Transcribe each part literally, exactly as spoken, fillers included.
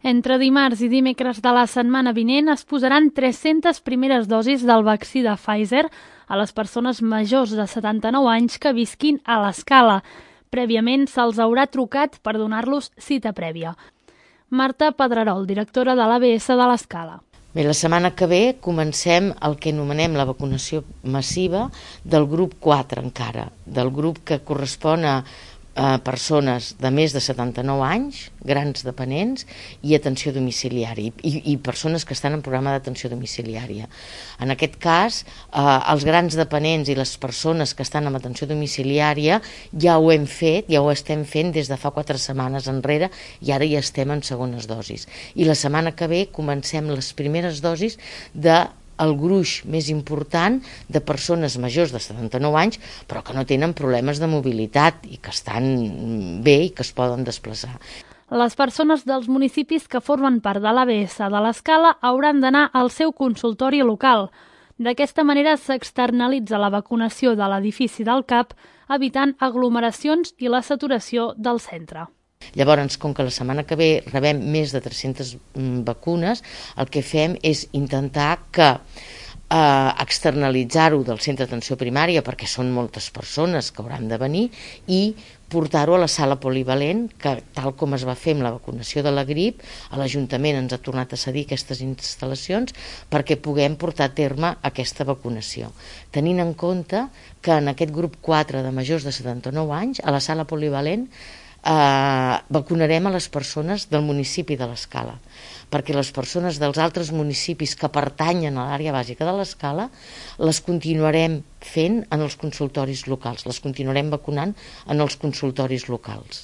Entre dimarts i dimecres de la setmana vinent es posaran tres-centes primeres dosis del vaccí de Pfizer a les persones majors de setanta-nou anys que visquin a l'Escala. Prèviament se'ls haurà trucat per donar-los cita prèvia. Marta Pedrerol, directora de l'A B S de l'Escala. Bé, la setmana que ve comencem el que anomenem la vacunació massiva del grup quatre encara, del grup que correspon a a persones de més de setanta-nou anys, grans dependents i atenció domiciliària, i, i persones que estan en programa d'atenció domiciliària. En aquest cas, eh, els grans dependents i les persones que estan en atenció domiciliària ja ho hem fet, ja ho estem fent des de fa quatre setmanes enrere i ara ja estem en segones dosis. I la setmana que ve comencem les primeres dosis de el gruix més important de persones majors de setanta-nou anys però que no tenen problemes de mobilitat i que estan bé i que es poden desplaçar. Les persones dels municipis que formen part de l'A B S de l'Escala hauran d'anar al seu consultori local. D'aquesta manera s'externalitza la vacunació de l'edifici del C A P, evitant aglomeracions i la saturació del centre. Llavors, com que la setmana que ve rebem més de tres-centes vacunes, el que fem és intentar que eh, externalitzar-ho del centre d'atenció primària, perquè són moltes persones que hauran de venir, i portar-ho a la sala polivalent, que tal com es va fer amb la vacunació de la grip, l'Ajuntament ens ha tornat a cedir aquestes instal·lacions perquè puguem portar a terme aquesta vacunació. Tenint en compte que en aquest grup quatre de majors de setanta-nou anys, a la sala polivalent, Eh, vacunarem a les persones del municipi de l'Escala, perquè les persones dels altres municipis que pertanyen a l'àrea bàsica de l'Escala les continuarem fent en els consultoris locals, les continuarem vacunant en els consultoris locals.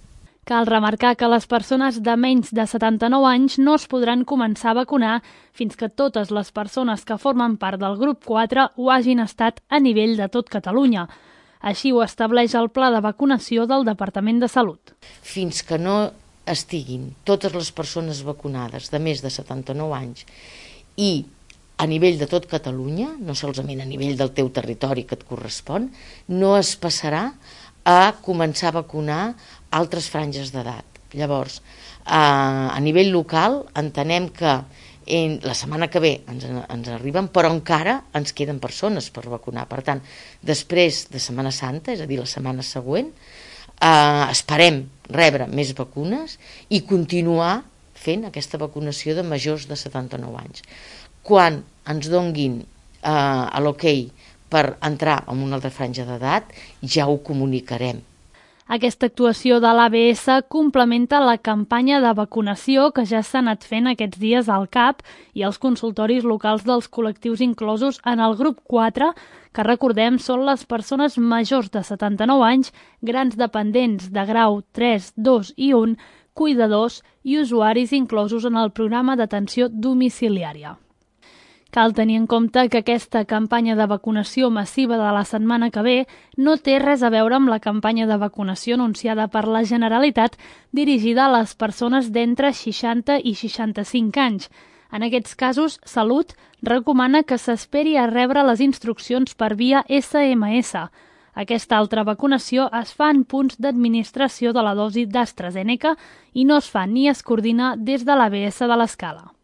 Cal remarcar que les persones de menys de setanta-nou anys no es podran començar a vacunar fins que totes les persones que formen part del grup quatre ho hagin estat a nivell de tot Catalunya. Així ho estableix el pla de vacunació del Departament de Salut. Fins que no estiguin totes les persones vacunades de més de setanta-nou anys i a nivell de tot Catalunya, no solament a nivell del teu territori que et correspon, no es passarà a començar a vacunar altres franges d'edat. Llavors, a, a nivell local entenem que En la setmana que ve ens, ens arriben, però encara ens queden persones per vacunar. Per tant, després de Setmana Santa, és a dir, la setmana següent, eh, esperem rebre més vacunes i continuar fent aquesta vacunació de majors de setanta-nou anys. Quan ens donguin eh, l'ok per entrar en una altra franja d'edat, ja ho comunicarem. Aquesta actuació de l'A B S complementa la campanya de vacunació que ja s'ha anat fent aquests dies al C A P i als consultoris locals dels col·lectius inclosos en el grup quatre, que recordem són les persones majors de setanta-nou anys, grans dependents de grau tres, dos i un, cuidadors i usuaris inclosos en el programa d'atenció domiciliària. Cal tenir en compte que aquesta campanya de vacunació massiva de la setmana que ve no té res a veure amb la campanya de vacunació anunciada per la Generalitat dirigida a les persones d'entre seixanta i seixanta-cinc anys. En aquests casos, Salut recomana que s'esperi a rebre les instruccions per via esse eme esse. Aquesta altra vacunació es fa en punts d'administració de la dosi d'AstraZeneca i no es fa ni es coordina des de l'A B S de l'Escala.